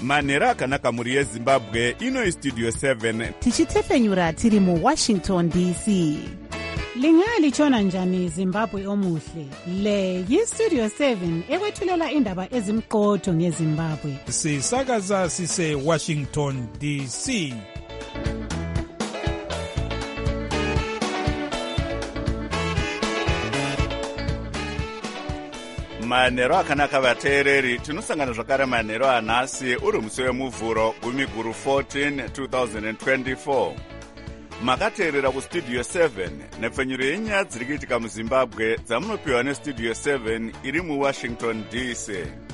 manhero akanaka mhuri yezimbabwe. Ino Studio 7 tichitefenyura tiri muWashington DC. Lingalitshona njani Zimbabwe omuhle? Le yiStudio 7 ekwethulela indaba ezimqotho ngeZimbabwe. Sisakaza sise Washington DC. manhero akanaka vateereri, tinosangana zvakare manhero anhasi uri musi wemuvhuro 10/14 2024. Makateerera kuStudio 7 nepfenyuro yenyaya dziri kuitika muZimbabwe dzamunopiwa neStudio 7 iri muWashington DC.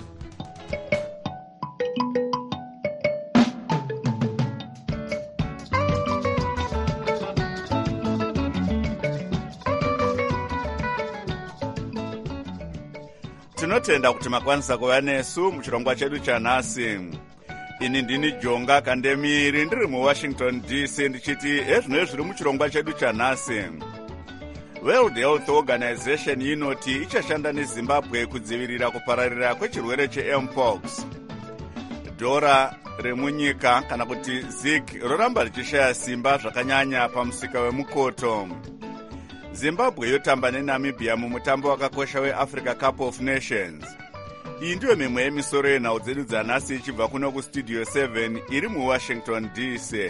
Tinotenda kuti makwanisa kuva nesu muchirongwa chedu chanhasi. Ini ndini Jonga Kandemiri ndiri muWashington DC ndichiti ezvino zviri muchirongwa chedu chanhasi. World Health Organization inoti ichashanda neZimbabwe kudzivirira kupararira kwechirwere cheMpox. Dhora remunyika kana kuti ZIG roramba richishaya simba zvakanyanya pamusika wemukoto. Zimbabwe yotamba neNamibia mumutambo wakakosha weAfrica Cup of Nations. Iyi ndiyo mimwe yemisoro yenhau dzedu dzanhasi ichibva kuno kuStudio 7 iri muWashington DC.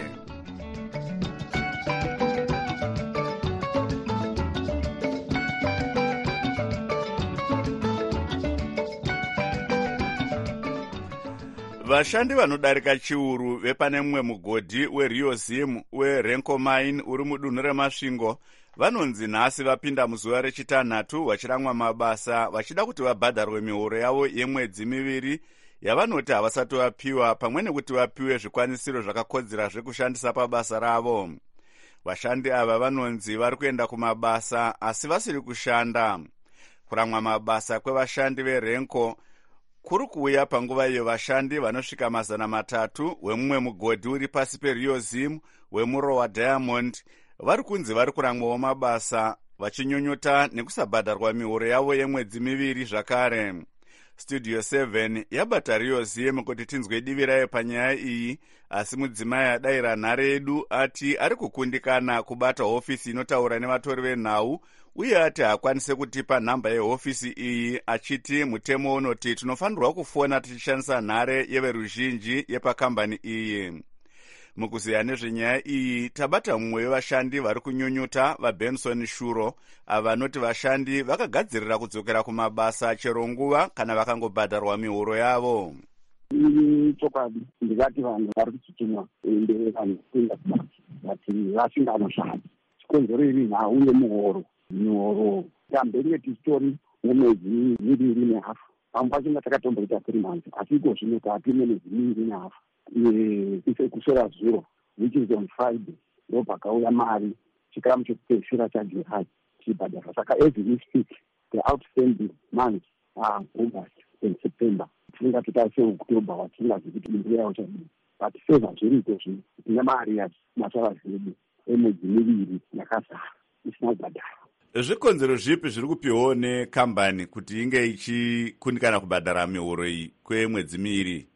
Vashandi vanodarika chiuru vepane mumwe mugodhi weRio Zim weRenco Mine uri mudunhu reMasvingo vanonzi nhasi vapinda muzuva rechitanhatu vachiramwa mabasa vachida kuti vabhadharwe mihoro yavo yemwedzi miviri yavanoti havasati vapiwa, pamwe nekuti vapiwe zvikwanisiro zvakakodzera zvekushandisa pabasa ravo. Vashandi ava vanonzi vari kuenda kumabasa asi vasiri kushanda. Kuramwa mabasa kwevashandi veRenco kuri kuuya panguva iyo vashandi vanosvika 300 wemumwe mugodhi uri pasi peRio Zim wemurowa Diamond vari kunzi vari kuramwawo mabasa vachinyonyota nekusabhadharwa mihoro yavo yemwedzi miviri zvakare. Studio 7 yabata Rio Zim kuti tinzwe divi rayo panyaya iyi, asi mudzimai adayira nhare yedu ati ari kukundikana kubata hofisi inotaura nevatori venhau uye ati hakwanise kutipa nhamba yehofisi iyi, achiti mutemo unoti tinofanirwa kufona tichishandisa nhare yeveruzhinji yepakambani iyi. Mukuziya nezvenyaya iyi tabata mumwe wevashandi vari kunyonyota vaBenson Shuro avanoti vashandi vakagadzirira kudzokera kumabasa chero nguva kana vakangobhadharwa mihoro yavo. Chokwadi ndikati vanhu vari kuchitimwa mberi vanhu kuenda kubasa vati vasinganoshanda. Chikonzero iri nhau yemuhoro. Mihoro tambenge tichitori nemwedzi miviri nehafu. Pamwe pachona takatomboita 3 months asi iko zvino taapine mwedzi miviri nehafu. Kusera zuro which is on Friday ndopakauya mari chikamu chekupedzisira chaJulayi chibhadhara. Saka as we speak the outstanding months are August and September. Tinga tutaise October watingazi kuti mbiri yawo chadini, but seva zviriko zvino tine mari yacho masara zvedu emwedzi miviri yakazara isina kubhadhara. Zvikonzero zvipi zviri kupiwawo nekambani kuti inge ichikundikana kubhadhara mihoro iyi kwemwedzi miviri?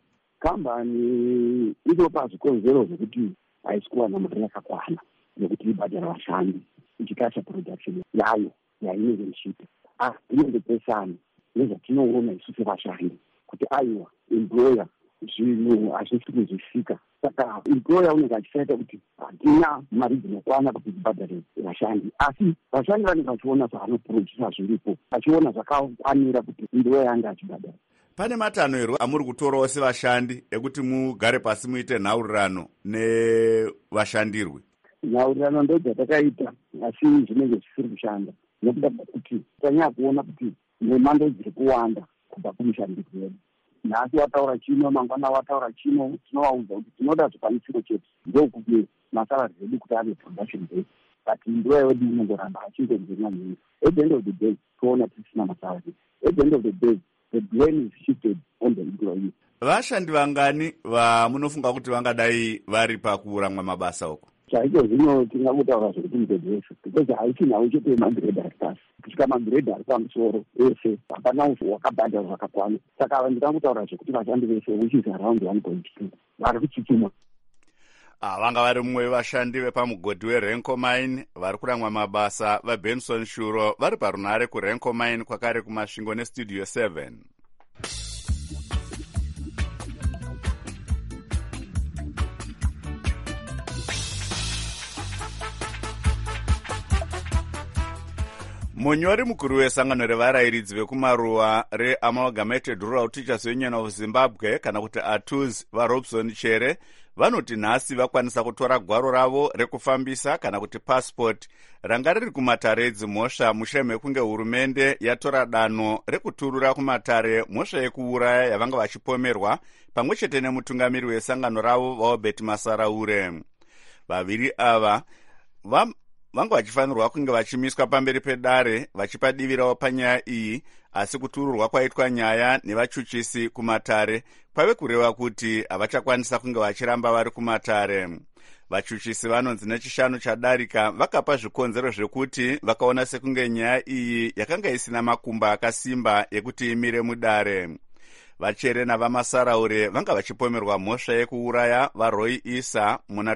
Kambani inopa zvikonzero zvekuti haisi kuwana mari yakakwana yekuti ibhadhara vashandi ichikasha production yayo yainenge ichiita. Asi inondopesana nezvatinoona isu sevashandi kuti aiwa employer zvinhu hazvisi kuzvisvika. Saka employer unenge achisaita kuti hatina mari dzinokwana kuti tibhadhare vashandi, asi vashandi vanenge vachiona zvaanoprodusa zviripo, vachiona zvakakwanira kuti employer yange achibhadhara. Pane matanhero amuri kutorawo sevashandi ekuti mugare pasi muite nhaurirano nevashandirwi? Nhaurirano ndodzatakaita asi zvinenge zvisiri kushanda nekuda kwekuti tanyanya kuona kuti nemhando dziri kuwanda kubva kumushandisi wedu. Nhasi wataura chino, mangwana wataura chino, tinovaudza kuti tinoda zvikwanisiro chete ndokuti masalari edu kuti ave production based, but ndiwe wedu unongoramba achingonzenya nyinyi. At the end of the day toona tisina masalari. At the end of the day the blame is shifted on the employee. Vashandi vangani vamunofunga kuti vangadai vari pakuramwa mabasa uko? chaicho zvino tingangotaura zvekuti mugodi wese because haisinawo chete magiredi ari pasi kusvika magiredi ari pamusoro ese hapana wakabhadha zvakakwana saka ndingangotaura zvekuti vashandi vese which is around 1.2 vari kuchituma. Vanga vari mumwe wevashandi vepamugodhi weRenco Mine vari kuramwa mabasa vaBenson Shuro vari parunhare kuRenco Mine kwakare kumasvingo neStudio 7. Munyori mukuru wesangano revarayiridzi vekumaruwa reAmalgamated Rural Teachers Union of Zimbabwe kana kuti ATUZ vaRobson Chere vanoti nhasi vakwanisa kutora gwaro ravo rekufambisa kana kuti passport ranga riri kumatare edzimhosva mushure mekunge hurumende yatora danho rekuturura kumatare mhosva yekuuraya yavanga vachipomerwa pamwe chete nemutungamiri wesangano ravo vaobert Masaraure. Vaviri ava vanga vachifanirwa kunge vachimiswa pamberi pedare vachipadivirawo panyaya iyi, asi kutururwa kwaitwa nyaya nevachuchisi kumatare kwave kureva kuti havachakwanisa kunge vachiramba vari kumatare. Vachuchisi vanonzi nechishanu chadarika vakapa zvikonzero zvekuti vakaona sekunge nyaya iyi yakanga isina makumba akasimba ekuti imire mudare. Vachere navamasaraure vanga vachipomerwa mhosva yekuuraya vaRoy Isa muna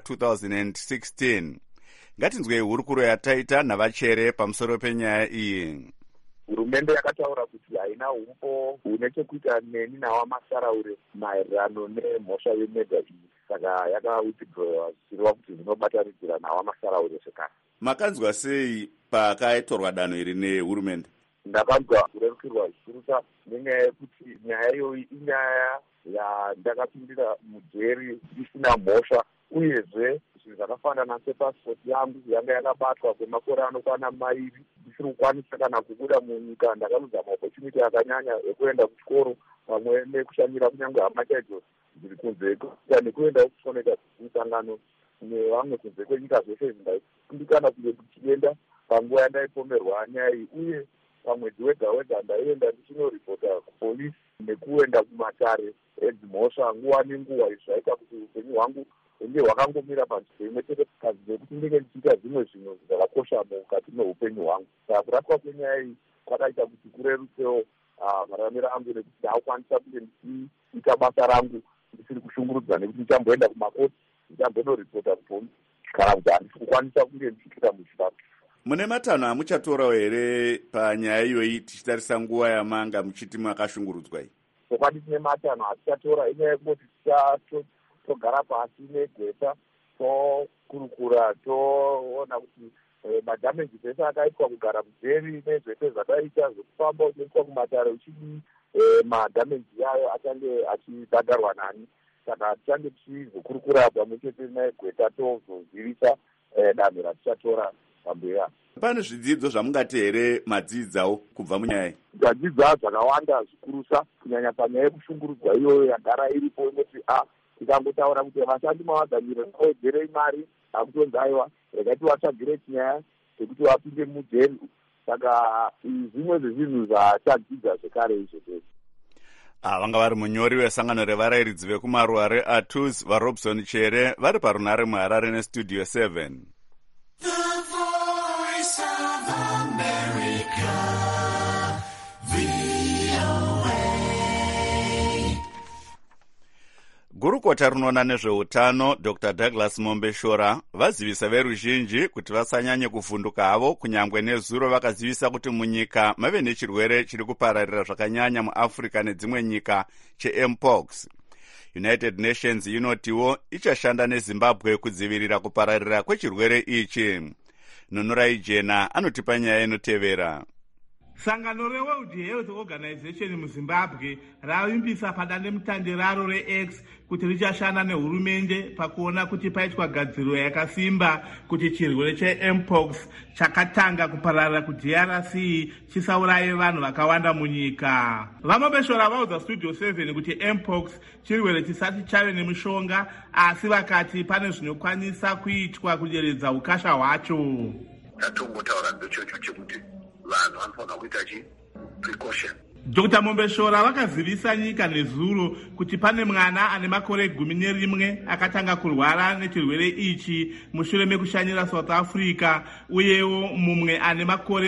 2016. Ngatinzwei hurukuro yataita navachere pamusoro penyaya iyi. Hurumende yakataura kuti haina umpo une chekuita neni navamasaraure maererano nemhosva yemedha iyi, saka yakawithdrowa zvichireva kuti zvinobatanidzira navamasaraure zvekare. Makanzwa sei pakaitorwa danho iri nehurumende? Ndakanzwa kurerukirwa zvikurusa nenyaya yekuti nyaya iyoyi inyaya yandakapindira mujeri isina mhosva, uyezve zvinhu zvakafanana sepasipoti yangu yanga yakabatwa kwemakore anokwana mairi ndisiri kukwanisa kana kubuda munyika. Ndakanudza maopportunity akanyanya ekuenda kuchikoro pamwe nekushandira kunyange hama chaidzo dziri kunze nekuenda kusoneka musangano nevamwe kunze kwenyika zvese zvindaikundikana kunge kuchienda panguva yandaipomerwa nyaya iyi, uye pamwedzi wega wega ndaienda ndichinoripota kupolisi nekuenda kumatare edzimhosva nguva nenguva. Izvi zvaita kuti upenyu hwangu hunge hwakangomira panzvimbo imwe chete kazi nekuti ndinge ndichiita zvimwe zvinhu zvakakosha mukati meupenyu hwangu. Saka kurapwa kwenyaya iyi kwakaita kuti kurerutsewo mararamiro angu nekuti ndaakukwanisa kunge ndichiita basa rangu ndisiri kushungurudza, nekuti ndichamboenda kumakoti ndichambondoripota kupolisi kana kuti handisi kukwanisa kunge ndichiita muchivako. Mune matanho amuchatorawo here panyaya iyoyi tichitarisa nguva yamanga muchiti makashungurudzwa iyi? Sokwadi tine matanho atichatora, inyaya yekungoti togara pasi negweta tokurukura toona kuti madhameji zvese akaitwa kugara mujeri nezvese zvakaita zvekufamba uchiiswa kumatare uchidii, madhameji yayo achange achibhadharwa nani. Saka tichange tichizokurukura pamwe chete negweta tozozivisa danho ratichatora pambuya. Pane zvidzidzo zvamungati here madzidzawo kubva munyaya iyi? Ndadzidza zvakawanda zvikurusa, kunyanya panyaya yekushungurudzwa iyoyo yagara iripo, inoti tikangotaura kuti vashandi mavadzanyire awedzerei mari akutonzi aiwa regai tivatsvagire chinyaya chekuti vapinde mujeri. Saka zvimwe zvezvinhu zvatadzidza zvekare izvo zvese. Vanga vari munyori wesangano revarayiridzi vekumaruwa reATUZ vaRobson Chere vari parunhare muHarare neStudio 7. Gurukota runoona nezveutano Dr. Douglas Mombeshora vazivisa veruzhinji kuti vasanyanye kuvhunduka havo kunyangwe nezuro vakazivisa kuti munyika mave nechirwere chiri kupararira zvakanyanya muAfrica nedzimwe nyika cheMpox. United Nations inotiwo ichashanda neZimbabwe kudzivirira kupararira kwechirwere ichi. Nunurai Jena anotipa nyaya inotevera. Sangano reWorld Health Organization muZimbabwe ravimbisa padandemutande raro reX kuti richashanda nehurumende pakuona kuti paitwa gadziriro yakasimba kuti chirwere cheMpox chakatanga kupararira kuDRC chisauraye vanhu vakawanda munyika. Vamombeshora vaudza Studio 7 kuti Mpox chirwere chisati chave nemishonga, asi vakati pane zvinokwanisa kuitwa kuderedza ukasha hwacho. Tatongotaura ndochocho chekuti vanhu vanofanira kuita precaution Dr. Mombeshora vakazivisa nyika nezuro kuti pane mwana ane makore 11 akatanga kurwara nechirwere ichi mushure mekushanyira South Africa, uyewo mumwe ane makore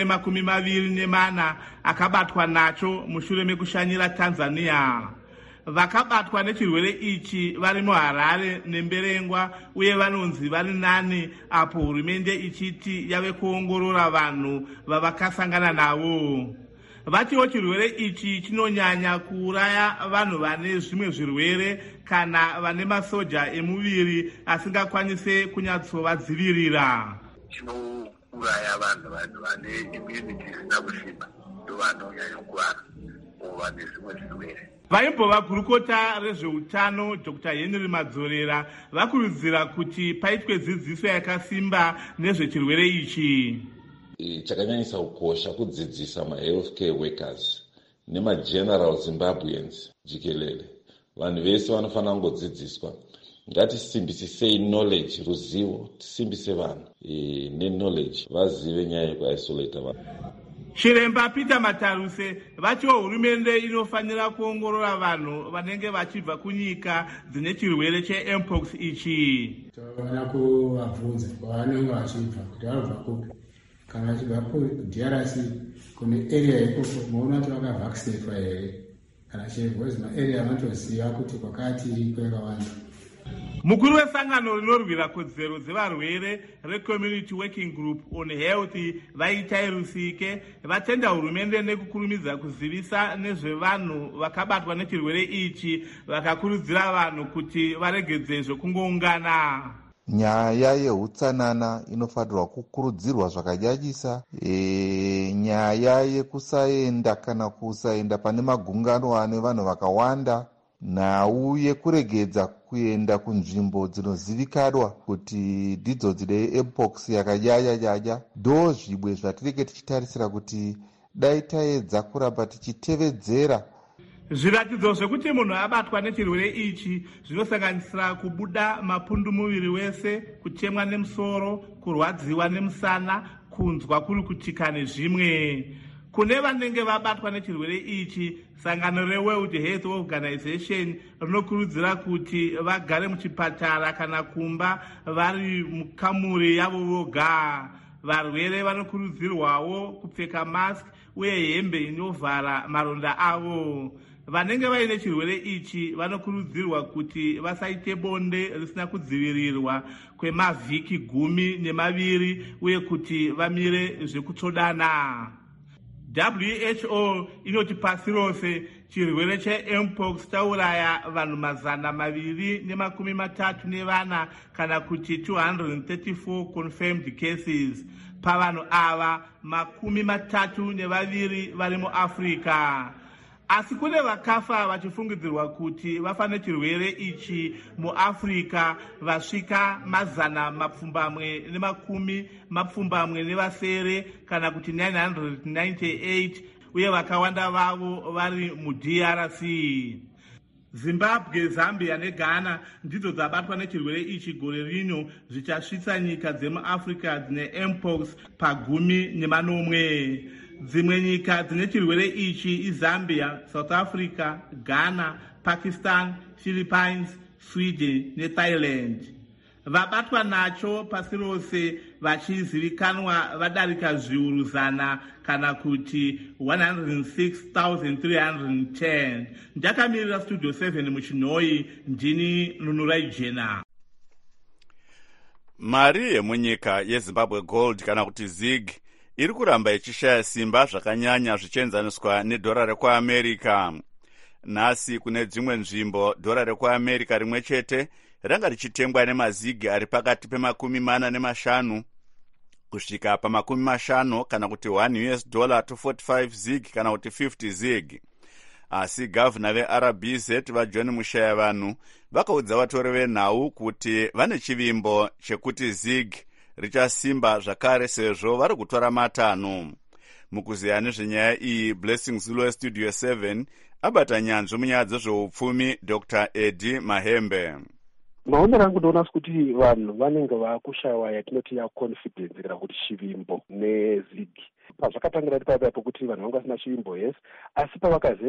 24 akabatwa nacho mushure mekushanyira Tanzania. Vakabatwa nechirwere ichi vari muHarare neMberengwa, uye vanonzi vari 9 apo hurumende ichiti yave kuongorora vanhu vavakasangana navo. Vatiwo chirwere ichi chinonyanya kuuraya vanhu vane zvimwe zvirwere kana vane masoja emuviri asingakwanise kunyatsovadzivirira. Chinouraya vanhu vane immunity isina kusimba ndo vanonyanya kurwara vane zvimwe zvirwere. Vaimbova gurukota rezveutano Dr. Henry Madzorera vakurudzira kuti paitwe dzidziso yakasimba nezvechirwere ichi. Chakanyanyisa kukosha kudzidzisa ma-healthcare workers nema-general Zimbabweans jikelele. Vanhu vese vanofanira kungodzidziswa. Ngatisimbisisei knowledge, ruzivo, tisimbise vanhu ne-knowledge vazive nyaya yekuisolata vanhu. Chiremba Peter Mataruse vatiwo hurumende inofanira kuongorora vanhu vanenge vachibva kunyika dzine chirwere che-mpox ichi. Tavana kuvabvunza kwavanenge vachibva kuti vanobva kupi. Kana vachibva kuDRC kune area ikoko muona kuti vakavhakisinetwa here kana chirwezi maarea vanotoziva kuti kwakati kwakawanda. Mukuru wesangano rinorwira kodzero dzevarwere reCommunity Working Group on Health Vaitai Rusike vatenda hurumende nekukurumidza kuzivisa nezvevanhu vakabatwa nechirwere ichi, vakakurudzira vanhu kuti varegedze zvekungoungana. Nyaya yehutsanana inofanirwa kukurudzirwa zvakanyanyisa. Nyaya yekusaenda kana kusaenda pane magungano ane vanhu vakawanda, nhau yekuregedza kuenda kunzvimbo dzinozivikanwa kuti ndidzo dzine mpox yakanyanya ndo zvimwe zvatinenge tichitarisira kuti dai taedza kuramba tichitevedzera. Zviratidzo zvekuti munhu abatwa nechirwere ichi zvinosanganisira kubuda mapundu muviri wese, kutemwa nemusoro, kurwadziwa nemusana, kunzwa kuri kutika nezvimwe. Kune vanenge vabatwa nechirwere ichi, sangano reWorld Health Organization rinokurudzira kuti vagare muchipatara kana kumba vari mukamuri yavo voga. Varwere vanokurudzirwawo kupfeka mask uye hembe inovhara maronda avo. Vanenge vaine chirwere ichi vanokurudzirwa kuti vasaite bonde risina kudzivirirwa kwemavhiki 12 uye kuti vamire zvekutsvodana. WHO inoti pasi rose chirwere che-mpox chauraya vanhu 234 kana kuti 234 confirmed cases. Pavanhu ava 32 vari muAfrica. Asi kune vakafa vachifungidzirwa kuti vafa nechirwere ichi muAfrica vasvika 120 kana kuti 998, uye vakawanda vavo vari muDRC. Zimbabwe, Zambia neGhana ndidzo dzabatwa nechirwere ichi gore rino, zvichasvitsa nyika dzemuAfrica dzine mpox pa10. Dzimwe nyika dzine chirwere ichi iZambia, South Africa, Ghana, Pakistan, Philippines, Sweden neThailand. Vabatwa nacho pasi rose vachizivikanwa vadarika zviuru 100 kana kuti 106,310. Ndakamirira Studio 7 muChinoi, ndini Nunurai Jena. Mari yemunyika yeZimbabwe Gold kana kuti ZIG iri kuramba ichishaya simba zvakanyanya zvichienzaniswa nedhora rekuAmerica. Nhasi kune dzimwe nzvimbo dhora rekuAmerica rimwe chete ranga richitengwa nemazigi ari pakati pe45 kusvika pa50 kana kuti $1 to 45 zig kana kuti 50 zig. Asi gavhuna veRBZ vaJohn Mushayavanhu vakaudza vatori venhau kuti vane chivimbo chekuti zig richasimba zvakare sezvo vari kutora matanho. Mukuziya nezvenyaya iyi, Blessing Zulu weStudio 7 abata nyanzvi munyaya dzezveupfumi Dr. Eddie Mahembe. maonero angu ndoona kuti vanhu vanenge vakushayiwa yatinoti yaconfidence kana kuti chivimbo nezigi. Pazvakatangira paipapo kuti vanhu vanga vasina chivimbo, yes, asi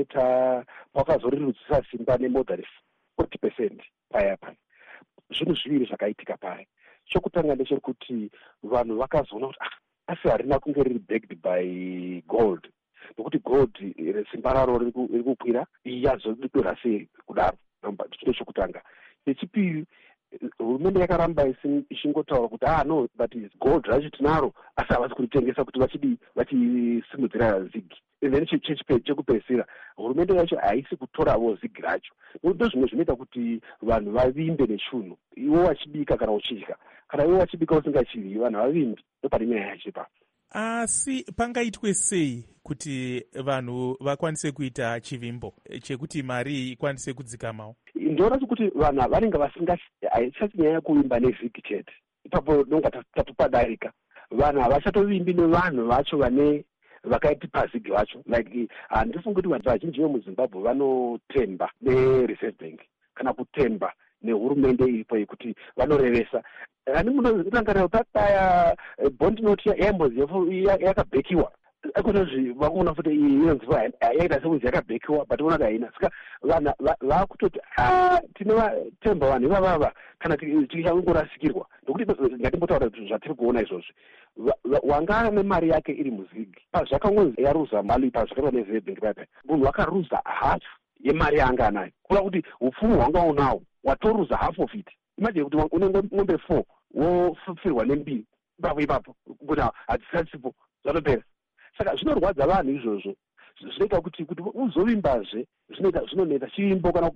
pavakazorerutsisa simba nemore than 40% payapa, zvinhu zviviri zvakaitika paya. Chokutanga ndechekuti vanhu vakazoona kuti asi harina kunge riri backed by gold, nokuti gold simba raro riri kukwira yazodura sei kudaro. Chiro chokutanga. Chechipiri, hurumende yakaramba ishingotaura kuti no, but gold racho tinaro, asi havasi kuritengesa kuti vachisimudzira zigi. And then chekupedzisira, hurumende yacho haisi kutoravo zigi racho. Ndo zvimwe zvinoita kuti vanhu vavimbe nechunhu. Iwo wachibika kana uchidya, kana iwo wachibika usingachidyi, vanhu vavimbe. Ndopane nyaya yacho ipapo. Asi pangaitwe sei kuti vanhu vakwanise kuita chivimbo chekuti mari ikwanise kudzikamawo? Ndinoona kuti vanhu vanenge haisati nyaya kuvimba nevhiki chete. Ipapo nonga tatopadarika. Vanhu havachatovimbi nevanhu vacho vakaiti pazigi vacho. Like handifungi kuti vanhu vazhinji vemuZimbabwe vanotemba neReserve Bank kana kutemba nehurumende iripo yekuti vanorevesa. Ani munorangarira papaya bond note yaimbozi yakabhekiwa. Ekonozvi vakuona futi inonzi yaita sekuti yakabhekiwa, but unoona haina. Saka vanhu vakutoti tinovatemba vanhu ivavava kana tichangorasikirirwa. Ndokuti ngatimbotaura zvatiri kuona izvozvi. Wanga nemari yake iri muzigi, pazvakangonzi yaruza mali pazvakaitwa neReserve Bank paya, munhu wakaruza half yemari yaanga anayo. Kuva kuti upfumi hwanga unawo watoruza half of it. Imagine kuti une ng'ombe 4 wofirwa nembiri ipapo kuti hadzisasipo zvatopera. Saka zvinorwadza vanhu izvozvo. Zvinoita kuti uzovimbazve zvinoneta chivimbo kana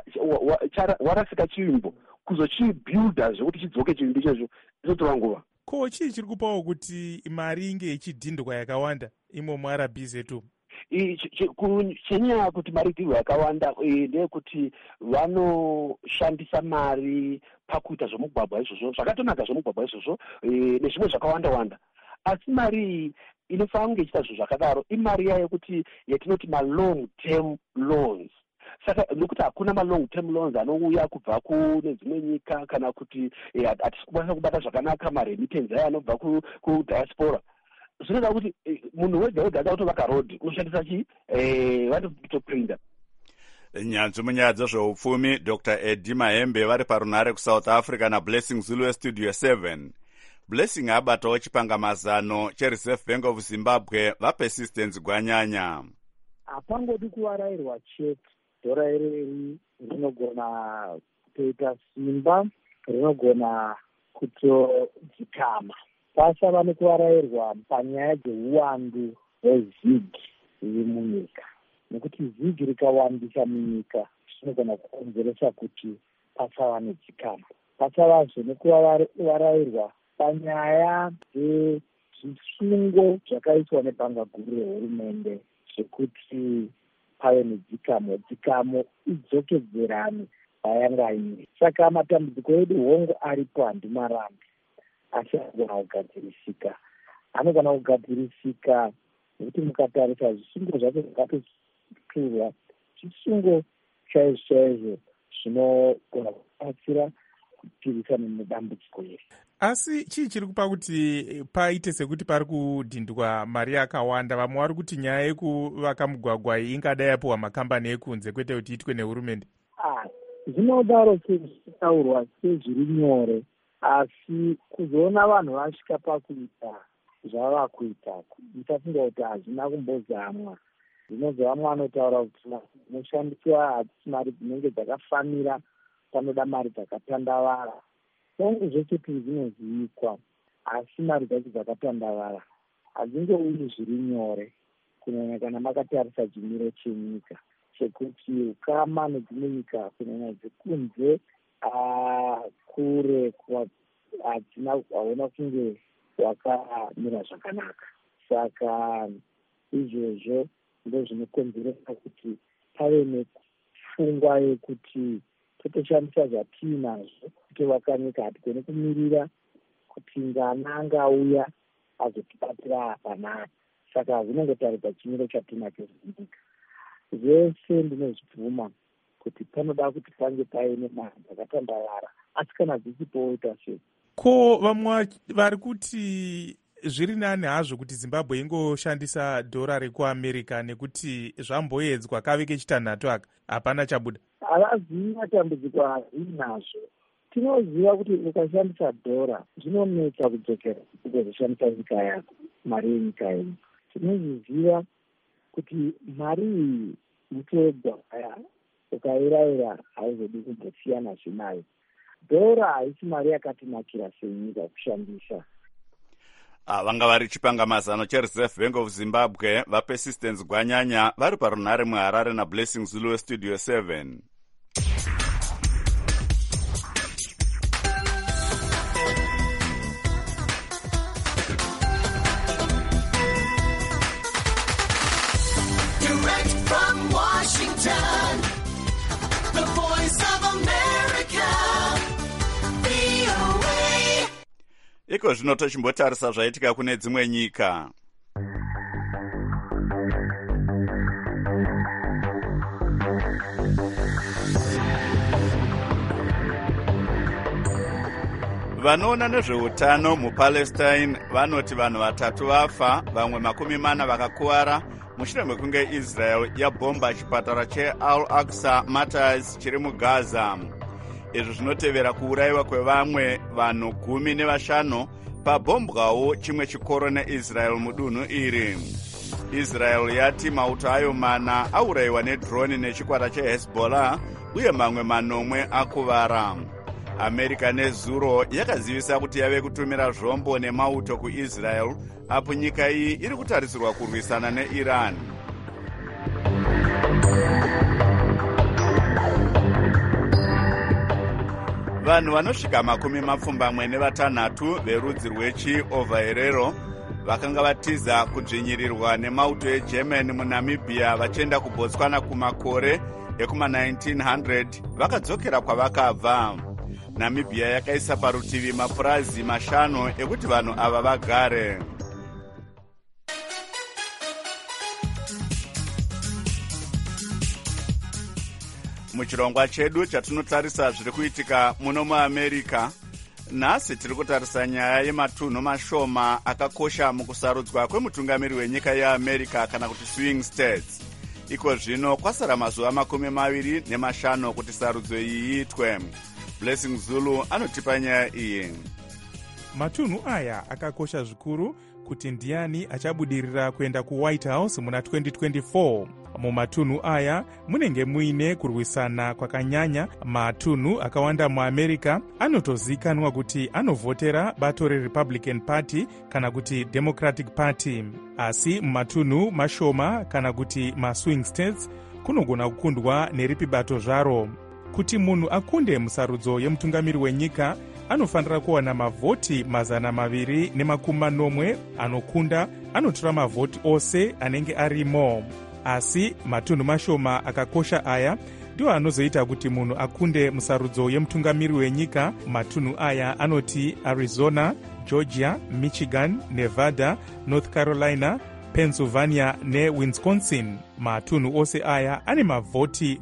warasika chivimbo kuzochibuilda zvekuti chidzoke chivimbo ichocho zvinotora nguva. Ko chii chiri kupawo kuti mari inge ichidhindwa yakawanda imomo RBZ2? Chenyaya kuti mari idhirwa yakawanda ndeyekuti vanoshandisa mari pakuita zvomugwagwa izvozvo, zvakatonaka zvomugwagwa izvozvo nezvimwe zvakawanda-wanda. Asi mari iyi inofanira kunge ichiita zvinhu zvakadaro imari yayo kuti yatinoti ma-long term loans. Saka nokuti hakuna ma-long term loans anouya kubva kune dzimwe nyika kana kuti hatisi kukwanisa kubata zvakanaka maremittance aya anobva kudiaspora. Zvinoda kuti munhu wega ada kutovaka rodhi unoshandisa vanotoprinda. Nyanzvi munyaya dzezveupfumi Dr. Eddie Mahembe vari parunare kuSouth Africa naBlessing Zulu weStudio 7. Blessing abatawo chipangamazano cheReserve Bank of Zimbabwe vaPersistence Gwanyanya. Hapangodi kuvarayirwa chete, dhora iri rinogona kutoita simba, rinogona kutodzikama. Pasava nekuvarayirwa panyaya dzeuwandu hwezigi riri munyika. Nekuti zigi rikawandisa munyika zvinogona kukonzeresa kuti pasava nedzikama. Pasavazve nekuvarayirwa panyaya dzezvisungo zvakaitwa nebhanga guru rehurumende zvekuti pave nedzikamo, dzikamo idzokedzerane payanga iri. Saka matambudziko edu hongu aripo handimarambi, asi anogona kugadzirisika. Anogona kugadzirisika nekuti mukatarisa zvisungo zvacho zvakatoturwa zvisungo chaizvo zvinogona kubatsira kutirisa nedambudziko iri. Asi chii chiri kupa kuti paite sekuti pari kudhindwa mari yakawanda? Vamwe vari kuti nyaya yekuvaka mugwagwa iyi ingadai yapiwa makambani ekunze kwete kuti itwe nehurumende. Zvinodaro sezvitaurwa sezviri nyore, asi kuzoona vanhu vasvika pakuita zvava kuita ndisafunga kuti hazvina kumbozamwa. Zvinonzi vamwe vanotaura kuti dzinoshandiswa hadzisi mari dzinenge dzakafanira, panoda mari dzakatandavara. Hongu zvese zvinozivikwa, asi mari dzacho dzakatandavara hadzingouyi zviri nyore, kunyanya kana makatarisa chimiro chenyika chekuti ukama nedzimwe nyika kunyanya dzekunze kure hauna kunge wakamira zvakanaka. Saka izvozvo ndozvinokonzeresa kuti pave nepfungwa yekuti totoshandisa zvatiinazvo kutovaka nyika. Hatigoni kumirira kuti ngana angauya azotibatira panapa. Saka zvinongotaridza chimiro chatinacho nyika. Zvese ndinozvibvuma, kuti panoda kuti pange paine mari dzakatandavara, asi kana dzisipo oita sei? Ko vamwe vari kuti zviri nani hazvo kuti Zimbabwe ingoshandisa dhora rekuamerica nekuti zvamboedzwa kave kechitanhatu aka hapana chabuda. Havazivi matambudziko azviri nazvo. Tinoziva kuti ukashandisa dhora zvinonetsa kudzokera kuzoshandisa nyika yako, mari yenyika yenyu. Tinozviziva kuti mari iyi mutoedzwa aya ukairaira hauzodi kumbosiyana zvinayo. Dhora haisi mari yakatinakira senyika kushandisa. Vanga vari chipangamazano chereserve bank of Zimbabwe vapersistence Gwanyanya vari parunhare muHarare naBlessing Zulu Studio 7. Direct from Washington, the voice of America, VOA. Iko zvino tochimbotarisa zvaitika kune dzimwe nyika. Vanoona nezveutano muPalestine vanoti vanhu 3 vafa, vamwe 40 vakakuwara mushure mekunge Israel yabhomba chipatara cheAl-Aqsa Martyrs chiri muGaza. Izvi zvinotevera kuurayiwa kwevamwe vanhu 15 pabhombwawo chimwe chikoro neIsrael mudunhu iri. Israel yati mauto ayo 4 aurayiwa nedroni nechikwata cheHezbollah uye mamwe 9 akuvara. America nezuro yakazivisa kuti yave kutumira zvombo nemauto kuIsrael apo nyika iyi iri kutarisirwa kurwisana neIran. Vanhu vanosvika 26 verudzi rwechiOvaherero vakanga vatiza kudzvinyirirwa nemauto eGerman muNamibia vachienda kuBotswana kumakore ekuma-1900 vakadzokera kwavakabva. Namibia yakaisa parutivi mapurazi 5 ekuti vanhu ava vagare. Muchirongwa chedu chatinotarisa zviri kuitika muno muAmerica, nhasi tiri kutarisa nyaya yematunhu mashoma akakosha mukusarudzwa kwemutungamiri wenyika yeAmerica kana kuti swing states. Iko zvino kwasara mazuva 25 kuti sarudzo iyi iitwe. Blessing Zulu anotipa nyaya iyi. Matunhu aya akakosha zvikuru kuti ndiani achabudirira kuenda kuWhite House muna 2024. Mumatunhu aya munenge muine kurwisana kwakanyanya. Matunhu akawanda muAmerica anotozikanwa kuti anovhotera bato reRepublican Party kana kuti Democratic Party. Asi mumatunhu mashoma kana kuti maswing states kunogona kukundwa neripi bato zvaro. Kuti munhu akunde musarudzo yemutungamiri wenyika anofanira kuwana mavhoti 240 anokunda anotora mavhoti ose anenge arimo. Asi matunhu mashoma akakosha aya ndiwo anozoita kuti munhu akunde musarudzo yemutungamiri wenyika. Matunhu aya anoti Arizona, Georgia, Michigan, Nevada, North Carolina, Pennsylvania neWisconsin. Matunhu ose aya ane mavhoti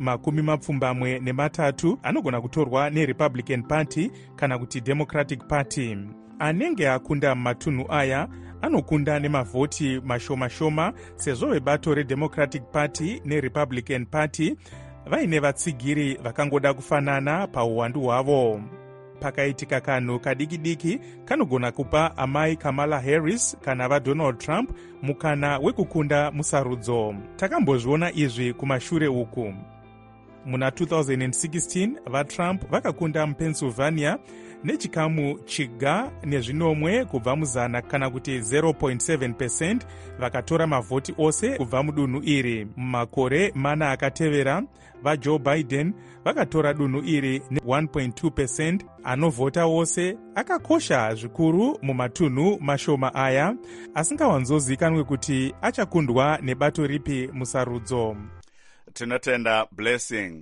23 anogona kutorwa neRepublican Party kana kuti Democratic Party. Anenge akunda matunhu aya anokunda nemavhoti mashoma sezvo vebato reDemocratic Party neRepublican Party vaine vatsigiri vakangoda kufanana pauwandu hwavo. Pakaitika kanhu kadiki-diki kanogona kupa amai Kamala Harris kana vaDonald Trump mukana wekukunda musarudzo. Takambozviona izvi kumashure uku. Muna 2016 vaTrump vakakunda muPennsylvania nechikamu chiga nezvinomwe kubva muzana kana kuti 0.7%, vakatora mavhoti ose kubva mudunhu iri. Mumakore 4 akatevera vaJoe Biden vakatora dunhu iri ne1.2%. Anovhota wose akakosha zvikuru mumatunhu mashoma aya asingawanzozikanwe kuti achakundwa nebato ripi musarudzo. Tinotenda Blessing.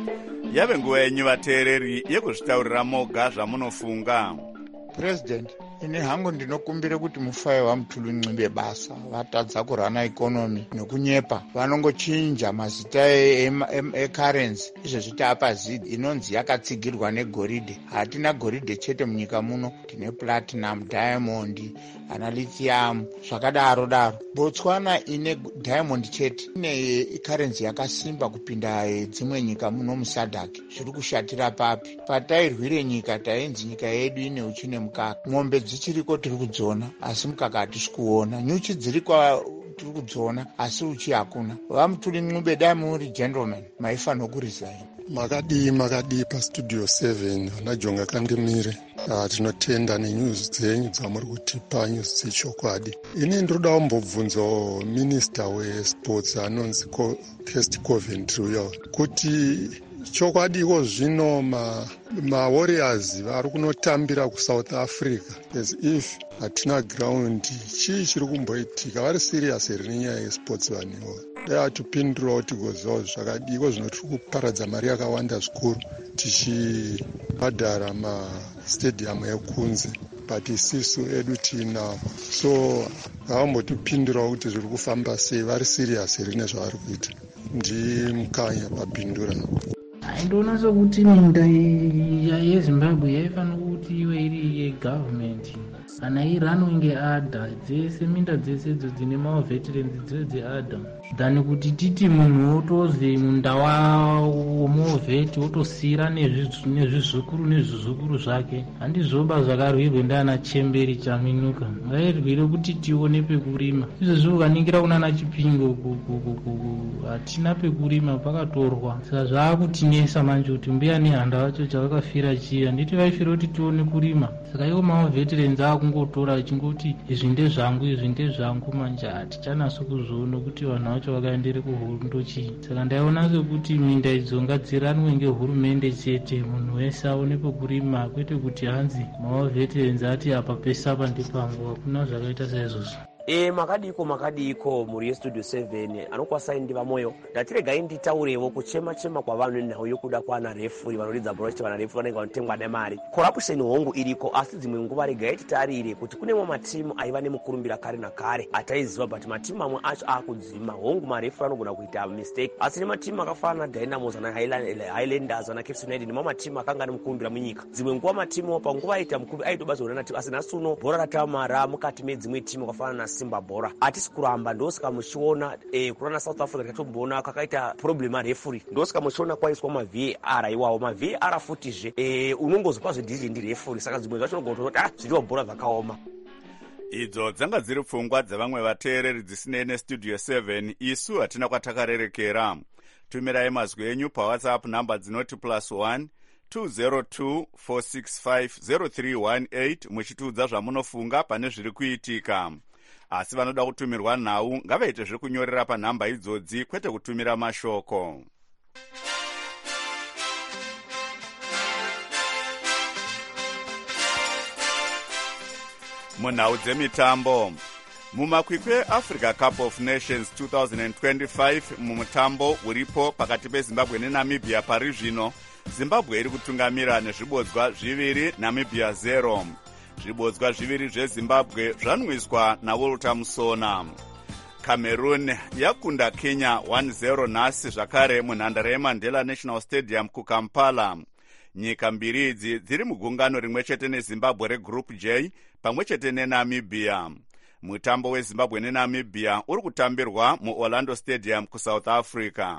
Yave nguva yenyu vateereri yekuzvitaurira moga zvamunofunga. President, ine hangu ndinokumbira kuti mufai vamutulun'imbe basa vatadza kurana ikonomi nekunyepa vanongochinja mazita ecurrency izvo taapa zidi inonzi yakatsigirwa negoridhe. Hatina goridhe chete munyika muno, tine platinum, diamond, ana lithium zvakadaro daro. Botswana ine diamond chete, ine currency yakasimba kupinda dzimwe nyika muno musadhak. Zviri kushatira papi? Patairwire nyika tainzi nyika yedu ine uchi nemukaka. Ng'ombe dzichiriko tiri kudziona asi mukaka hatisi kuona. Nyuchi dziriko tiri kudziona asi uchi hakuna. Vamutulun'imbe dai muri gentleman maifanira kurizaini. makadii pastudio 7 vanajonga kandimire. Tinotenda nenyuzi dzenyu dzamuri kutipa nyuzi dzechokwadi. Ini ndinoda kumbobvunzawo minista wesports anonzi Kirsti Coventry uyo kuti chokwadiwo zvino mawarriors vari kunotambira kuSouth Africa as if hatina ground. Chii chiri kumboitika? Vari serious here nenyaya yesports vaniwo? Atipindurawo tigozivawo zvakadiko zvinotiri kuparadza mari yakawanda zvikuru tichibhadhara mastadium ekunze but isisu edu tinawo. So havambotipindurawo kuti zviri kufamba sei, vari serious here nezvavari kuita. Ndimukanya papindura. Ndoona sokuti minda yeZimbabwe yaifanira kuti iwe iri yegovernment kana iranwe ngeadha. Dzese minda dzese idzo dzine maveterans dzive dzeadha than kuti titi munhu wotozi munda womovheti wotosira nezvizukuru nezvizukuru zvake. Handizvoba zvakarwirwe ndiana Chemberi Chaminuka. Vairwire kuti tione pekurima. Izvozvo ukaningira kunana Chipingo hatina pekurima, pakatorwa. Saka zvaakutinesa manje kuti mbuya nehanda vacho chavakafira chiya nditi vaifira kuti tione kurima. Saka iwo maveterans akungotora achingoti izvi ndezvangu izvi ndezvangu. Manje hatichanaso kuzviona kuti vanhu vacho vakaendere kuhondo chii. Saka ndaiona sekuti minda idzo ngadziranwe ngehurumende chete, munhu wese aone pekurima, kwete kuti hanzi maveterans ati apa pese apa ndipangu. Hakuna zvakaita saizvozvo. Makadiko muri yestudio 7 anokwasaini ndiva moyo ndatiregai nditaurewo kuchema kwavanhu nenhau yokuda kwana refuri vanoridza bhora chiti vana refuri vanenge vanotengwa nemari. Corruption hongu iriko, asi dzimwe nguva regai titarire kuti kunemwe matimu aiva nemukurumbira kare nakare ataiziva, but matimu mamwe acho akudzima. Hongu marefuri anogona kuita mistake, asi nematimu akafanana naDynamos ana Highlanders ana Cape United nemamwe matimu akanga ane mukurumbira munyika. Dzimwe nguva matimu panguva aita mukurumbira aitobazoona timu, asi nhasi uno bhora ratamara mukati medzimwe timu akafanana na Simba Bora. Hatisi kuramba, ndosika muchiona kurana South Africa tikatomboona kakaita problem refuri, ndosika muchiona kwaiswa maVAR iwawo. maVAR futizve unongozopa zvidhizhi ndirefuri. Saka dzimwe zvacho unogototi zviriwa bhora zvakaoma. Idzo dzanga dziri pfungwa dzavamwe vateereri dzisinei nestudio 7. Isu hatina kwatakarerekera. Tumirai mazwi enyu paWhatsApp namba dzinoti +1 202 465 0318 muchitiudza zvamunofunga pane zviri kuitika. Asi vanoda kutumirwa nhau ngavaite zvekunyorera panhamba idzodzi, kwete kutumira mashoko. Munhau dzemitambo. Mumakwikwi eAfrica Cup of Nations 2025 mumutambo uripo pakati peZimbabwe neNamibia pari zvino, Zimbabwe iri kutungamira nezvibodzwa 2, Namibia 0. Zvibodzwa 2 zveZimbabwe zvanwiswa naWalter Musona. Cameroon yakunda Kenya 1-0 nhasi zvakare munhandare yeMandela National Stadium kuKampala. Nyika mbiri idzi dziri mugungano rimwe chete neZimbabwe reGroup J pamwe chete neNamibia. Mutambo weZimbabwe neNamibia uri kutambirwa muOrlando Stadium kuSouth Africa.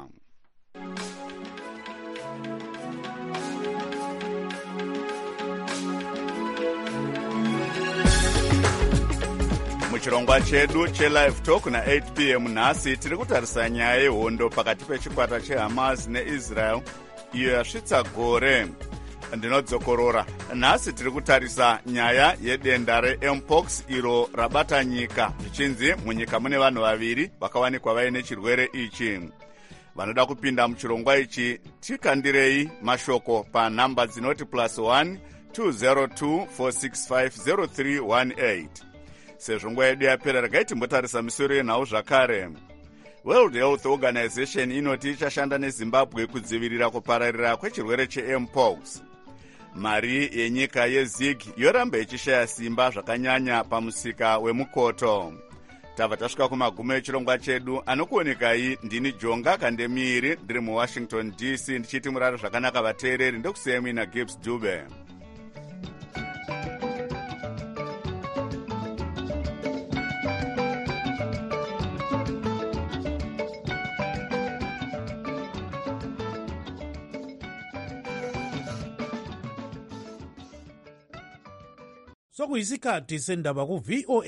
Muchirongwa chedu cheLive Talk na8 p.m. nhasi tiri kutarisa nyaya yehondo pakati pechikwata cheHamas neIsrael iyo yasvitsa gore. Ndinodzokorora. Nhasi tiri kutarisa nyaya yedenda reMpox iro rabata nyika. Zvichinzi munyika mune vanhu vaviri vakawanikwa vaine chirwere ichi. Vanoda kupinda muchirongwa ichi tikandirei mashoko panhamba dzinoti +1 202 465 0318. Sezvo nguva yedu yapera, regai timbotarisa misoro yenhau zvakare. World Health Organization inoti ichashanda neZimbabwe kudzivirira kupararira kwechirwere cheMpox. mari yenyika yezig yoramba ichishaya simba zvakanyanya pamusika wemukoto. Tabva tasvika kumagumo echirongwa chedu. Anokuonekai ndini Jonga Kandemiri ndiri muWashington DC ndichiti murara zvakanaka vateereri. Ndokusiyai muina Gibbs Dube. Sokuyisikhathi sendaba ku VOA